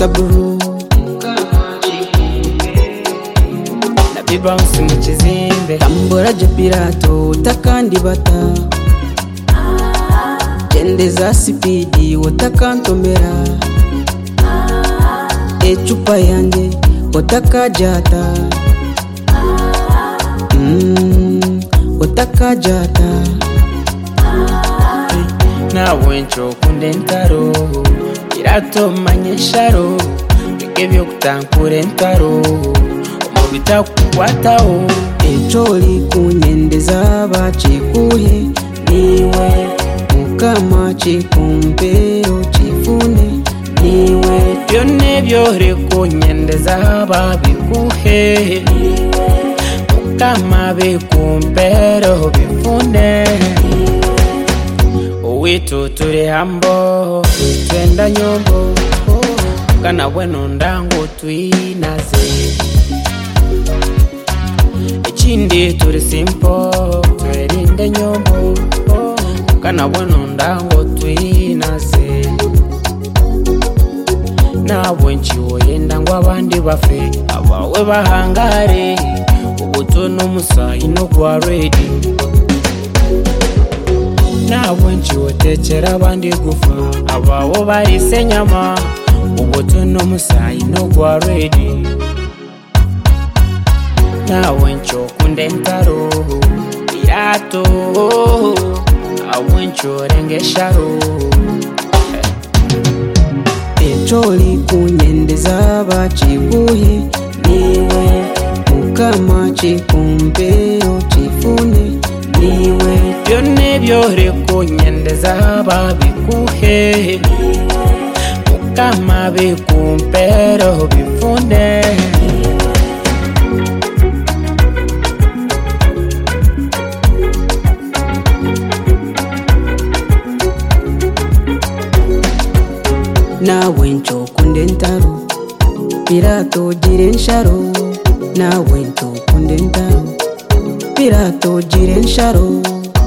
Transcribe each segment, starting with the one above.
bro nabi bounce mu kizimbe tambura je pirato takandi bata gende za speed watakantomera echupa yanjye watakajata watakajata nawe nchokunde ntaro irato manyesharo bikebyo kutankure ntaro umubita kukwataho echoli kunyendeza bachikuye niwe mukama chikumpero chifune niwe byone byore kunyendeza babikuhe mukama bikumpero bifune Witu turi hambo twenda nyombo kana bueno ndango twinaze ikindi turi simpo twerinde nyombo kana bueno ndango twinaze nawe nchiwo yenda ngo abandi bafe abawe bahangare ubuto n'umusayi no kwa ready nawe nchiwo tekera abandi gufa abawo barise nyama ubuto n'umusayi no kwa ready nawe ncho kunde ntaro irato awe ncho rengesharo echoli kunyendeza bachikuye niwe mukama chikumpero chifune niwe byone byore kunyendeza babikuhe mukama bikumpero bifune nawe nchokunde ntaro pirato jirensharo nawe nchokunde ntaro pirato jirensharo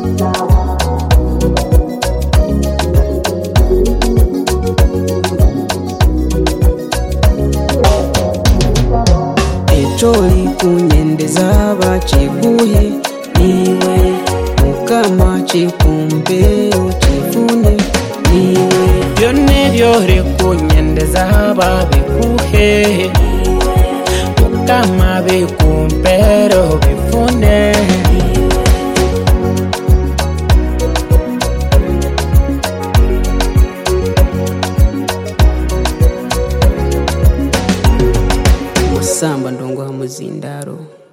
echoli kunyendeza bachikuye niwe mukama chikumpero chifune niwe byone byore kunyendeza babikuhe mukama bikumpero bifune musamba ndongo hamuzindaro